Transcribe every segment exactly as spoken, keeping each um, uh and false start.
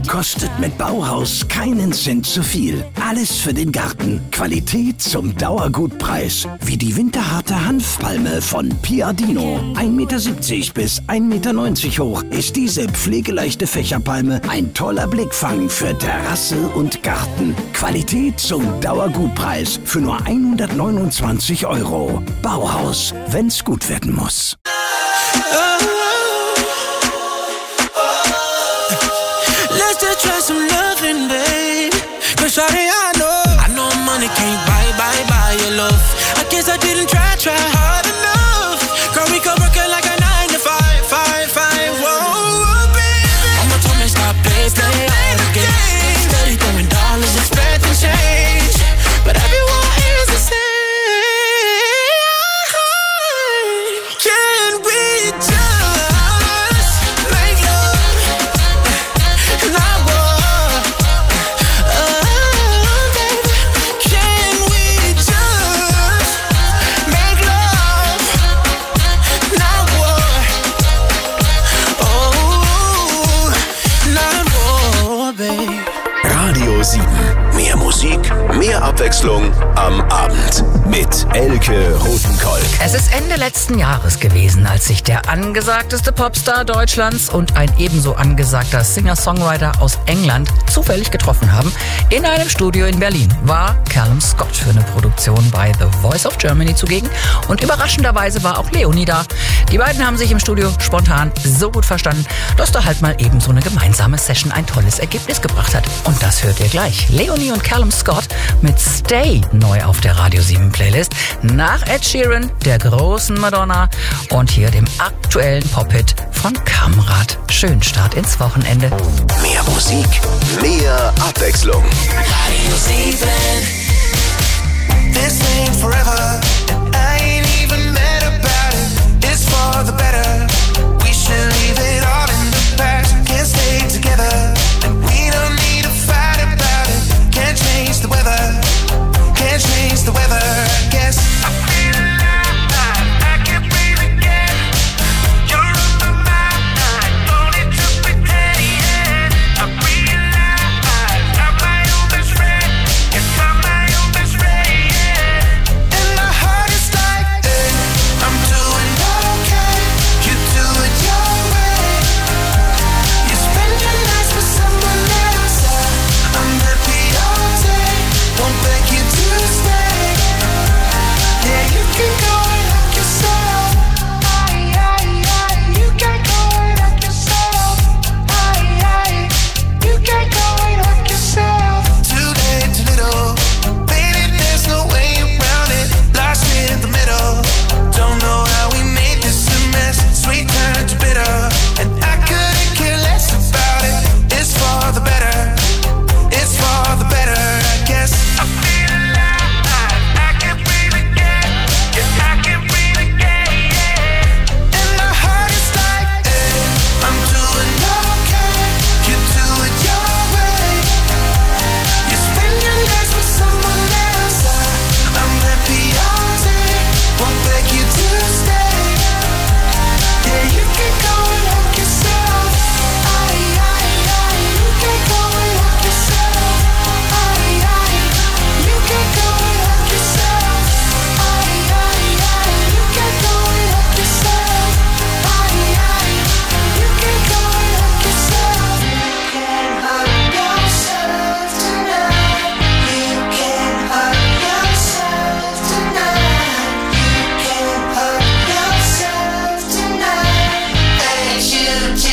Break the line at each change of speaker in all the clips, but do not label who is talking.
kostet mit Bauhaus keinen Cent zu viel. Alles für den Garten. Qualität zum Dauergutpreis. Wie die winterharte Hanfpalme von Piadino. ein Meter siebzig bis ein Meter neunzig hoch ist diese pflegeleichte Fächerpalme ein toller Blickfang für Terrasse und Garten. Qualität zum Dauergutpreis für nur hundertneunundzwanzig Euro. Bauhaus, wenn's gut werden muss.
Let's just try some loving, babe. Cause shawty, I know I know money can't buy, buy, buy your love. I guess I didn't try, try hard enough. Girl, we could work it like a nine to five, five, five. Whoa, baby. Mama told me stop, play, play all the games. Steady throwing dollars, expecting change. But everyone is the same. Can we just make love and not war? Oh, baby. Can we just make love, not war? Oh, not war, babe.
Radio sieben. Mehr Musik, mehr Abwechslung am Abend mit Elke Rotenkolk.
Es ist Ende letzten Jahres gewesen, als sich der angesagteste Popstar Deutschlands und ein ebenso angesagter Singer-Songwriter aus England zufällig getroffen haben. In einem Studio in Berlin war Callum Scott für eine Produktion bei The Voice of Germany zugegen und überraschenderweise war auch Leonie da. Die beiden haben sich im Studio spontan so gut verstanden, dass da halt mal eben so eine gemeinsame Session ein tolles Ergebnis gebracht hat. Und das hört ihr gleich. Leonie und Callum Scott mit Stay neu auf der Radio sieben Playlist. Nach Ed Sheeran, der großen Madonna und hier dem aktuellen Pop-Hit von Kamrat. Schönen Start ins Wochenende.
Mehr Musik, mehr Abwechslung.
Radio sieben. This ain't forever. I ain't even mad about it. It's for the better. We should leave it all in the past. Can't stay together. And we don't need to fight about it. Can't change the weather. Can't change the weather. I guess I feel alive. I can breathe again. You're on my mind. Don't need to pretend yet. I realize I'm my own best friend. Yes, I'm my own best friend. And my heart is like, hey, I'm doing okay. You do it your way. You spend your nights with someone else. I'm happy all day. Won't beg you to stay. Yeah, you can go and help yourself. Aye, aye, aye. You can go and help yourself. Aye, aye. You can go and help yourself. Too late, too little. Baby, there's no way around it. Lost in the middle. Don't know how we made this a mess. Sweet turned to bitter. And I couldn't care less about it. It's for the better. It's for the better, I guess. I feel alive. I can breathe again. Yeah, I can breathe again. Yeah. And my heart is like, hey, I'm doing okay. You do it your way. You spend your nights with someone else. I'm happy all day. Won't beg you to stay. Yeah, you can go and help yourself. Aye, aye, aye. You can go and help yourself. Aye, aye. You can go and help yourself. Aye, aye, aye. You can go and help yourself. Aye, aye. You can go and help yourself. You can hurt yourself tonight. You can hurt yourself tonight. You can hurt yourself tonight. H U G,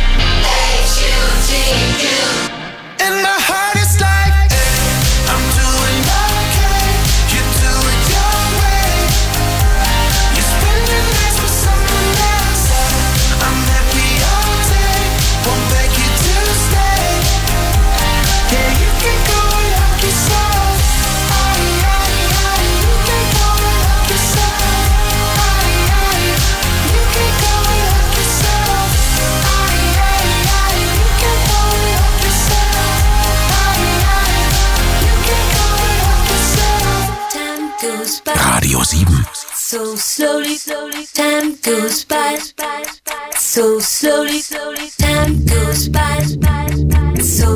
H U G, you. And my heart is like, hey, I'm doing okay. You do it your way. You spend your nights with someone else. I'm happy all day. Won't beg you to stay. Yeah, you can go and help yourself. Aye, aye, aye. You can go and help yourself. Aye, aye. You can go and help yourself. Aye, aye, aye. You can go and help yourself. Aye, aye. You can go and help yourself. Time goes by
Radio sieben.
so slowly, slowly. Time goes by so slowly, slowly. Time goes by so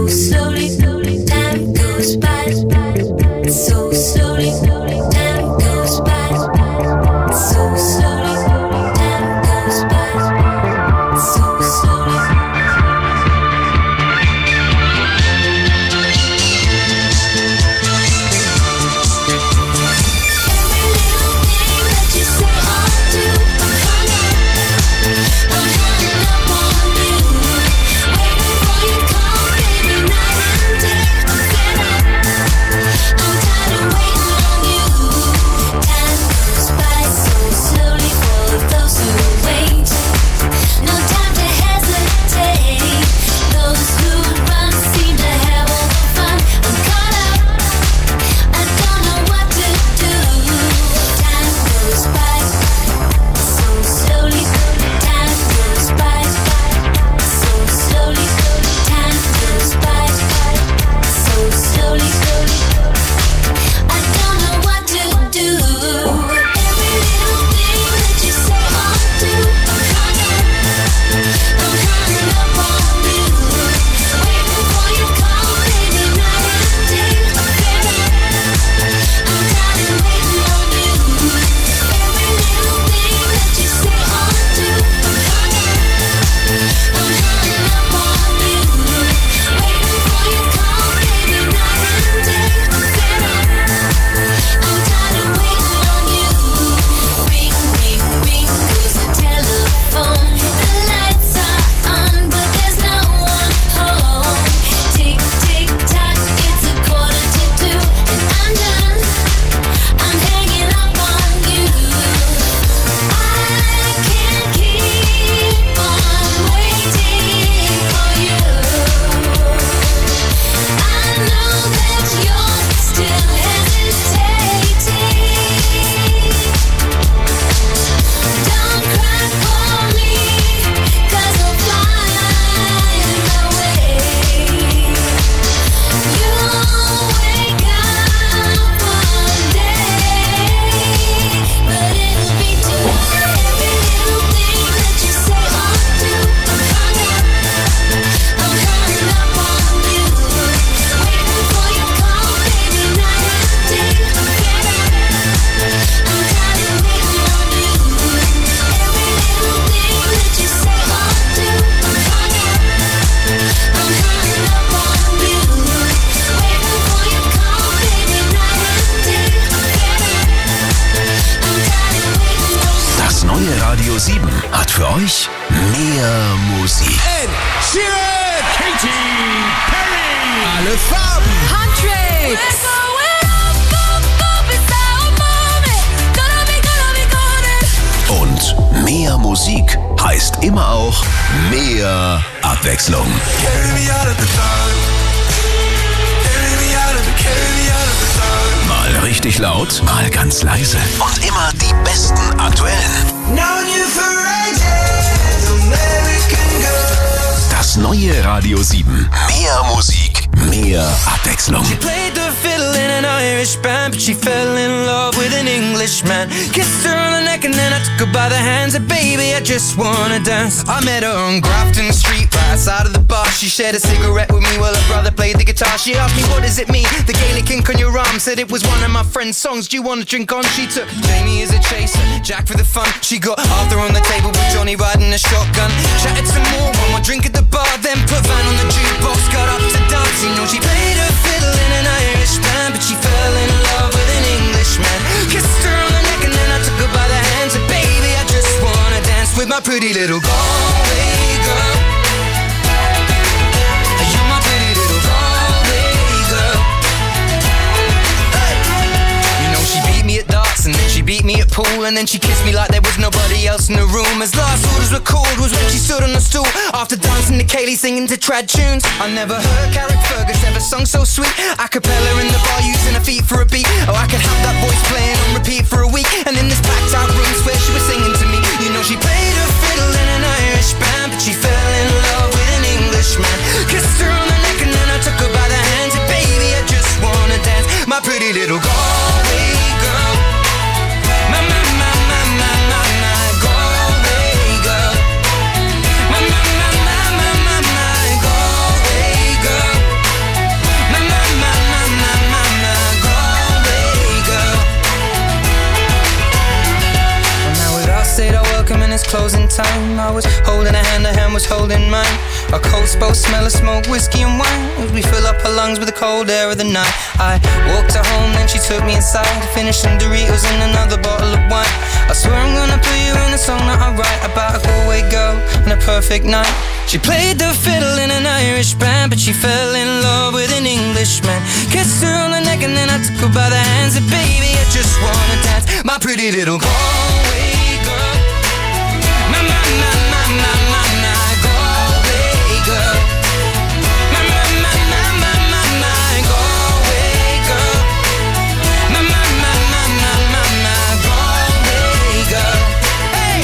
euch mehr Musik.
Ed Sheeran, Katy Perry, alle Farben,
Huntrix,
und mehr Musik heißt immer auch mehr Abwechslung. Mal richtig laut, mal ganz leise und immer die besten aktuellen. Das neue Radio sieben. Mehr Musik, mehr Abwechslung.
She played the fiddle in an Irish band, but she fell in love with an Englishman. Kissed her on the neck and then I took her by the hands. And baby, I just wanna dance. I met her on Grafton Street, right outside of the bar. She shared a cigarette with me while her brother played the guitar. She asked me, what does it mean? The Gaelic ink on your arm. Said it was one of my friend's songs. Do you want to drink on? She took Jamie as a chaser, Jack for the fun. She got Arthur on the table with Johnny riding a shotgun. Chatted some more, one more drink at the bar, then put Van on the jukebox. Got up to dance, you know she played her fiddle in an Irish band, but she fell in love with an Englishman. Kissed her on the neck and then I took her by the hands. And baby, I just wanna dance with my pretty little Galway girl. You're my pretty little Galway girl. Hey. You know she beat me at darts and then she beat me at pool, and then she kissed me like there was nobody else in the room. As last orders were called was when she stood on the stool after dancing to Kaylee singing to trad tunes. I never heard Carrick Fergus ever sung so sweet. A cappella in the bar using her feet for a beat. Oh, I could have that voice playing on repeat for a week. And in this packed out room where she was singing to me. You know she played her fiddle in an Irish band, but she fell in love with an Englishman. Kissed her on the neck and then I took her by the hands. And baby, I just wanna dance, my pretty little Galway girl. My, my, my, my, my, my, my Galway girl. My, my, my, my, my, my, my Galway girl. My, my, my, my, my, my, my Galway girl. Well, now we'd all said our welcome and it's closing time. I was holding her hand, her hand was holding mine. Our coats both smell of smoke, whiskey and wine, as we fill up her lungs with the cold air of the night. I walked her home, then she took me inside, finished some Doritos and another bottle of wine. I swear I'm gonna put you in a song that I write about a Galway girl and a perfect night. She played the fiddle in an Irish band, but she fell in love with an Englishman. Kissed her on the neck and then I took her by the hands. And baby, I just wanna dance, my pretty little Galway girl. My, my, my, my, my, my, my Galway girl. My, my, my, my, my, my, my Galway girl. My, my, my, my, my, my, my Galway girl. Hey!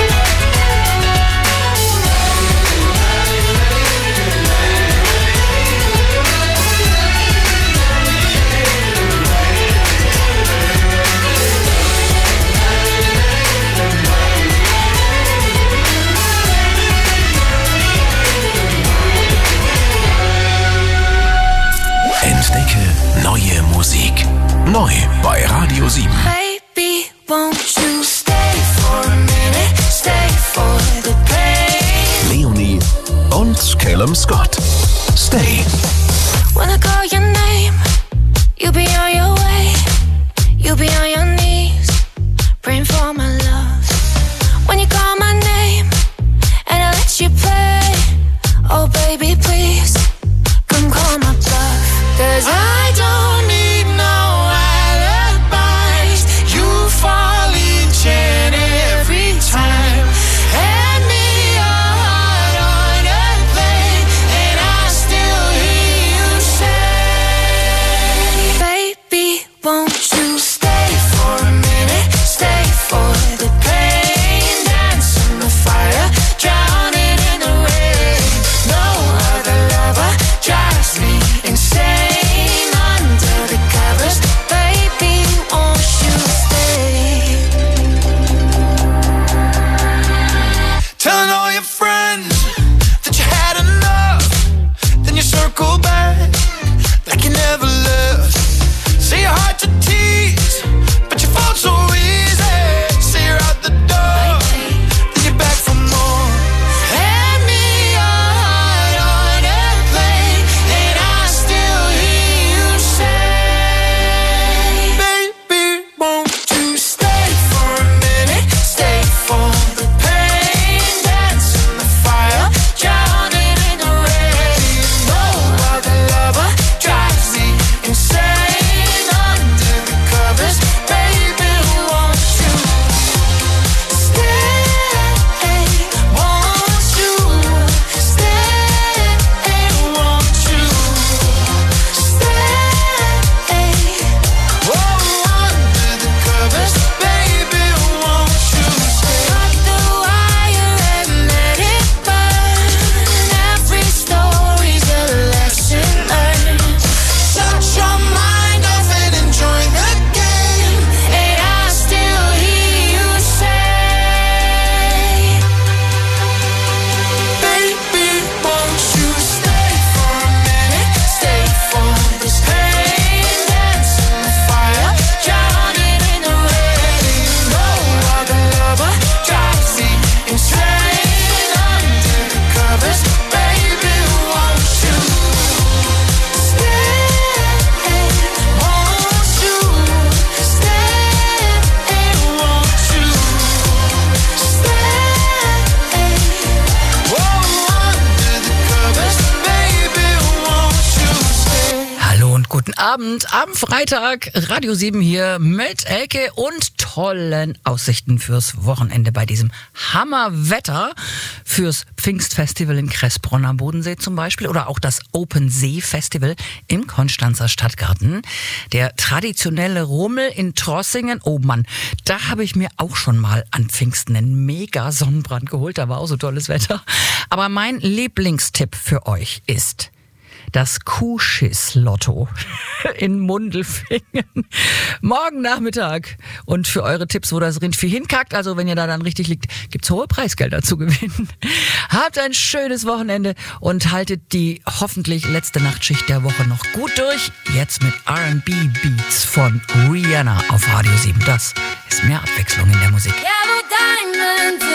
Entdecke neue Musik. Neu bei Radio sieben.
Baby, won't you stay for a minute? Stay for the pain.
Leonie und Callum Scott. Stay.
When I call your name, you'll be on your way. You'll be on your knees, praying for my love. When you call my name and I let you play, oh baby, please come call my bluff. Cause I don't need no alibis.
Guten Abend am Freitag, Radio sieben hier mit Elke und tollen Aussichten fürs Wochenende bei diesem Hammerwetter. Fürs Pfingstfestival in Kressbronn am Bodensee zum Beispiel oder auch das Open See Festival im Konstanzer Stadtgarten. Der traditionelle Rummel in Trossingen, oh Mann, da habe ich mir auch schon mal an Pfingsten einen mega Sonnenbrand geholt, da war auch so tolles Wetter. Aber mein Lieblingstipp für euch ist das Kuhschiss-Lotto in Mundelfingen. Morgen Nachmittag. Und für eure Tipps, wo das Rindvieh hinkackt, also wenn ihr da dann richtig liegt, gibt's hohe Preisgelder zu gewinnen. Habt ein schönes Wochenende und haltet die hoffentlich letzte Nachtschicht der Woche noch gut durch. Jetzt mit R and B Beats von Rihanna auf Radio sieben. Das ist mehr Abwechslung in der Musik.
Yellow diamonds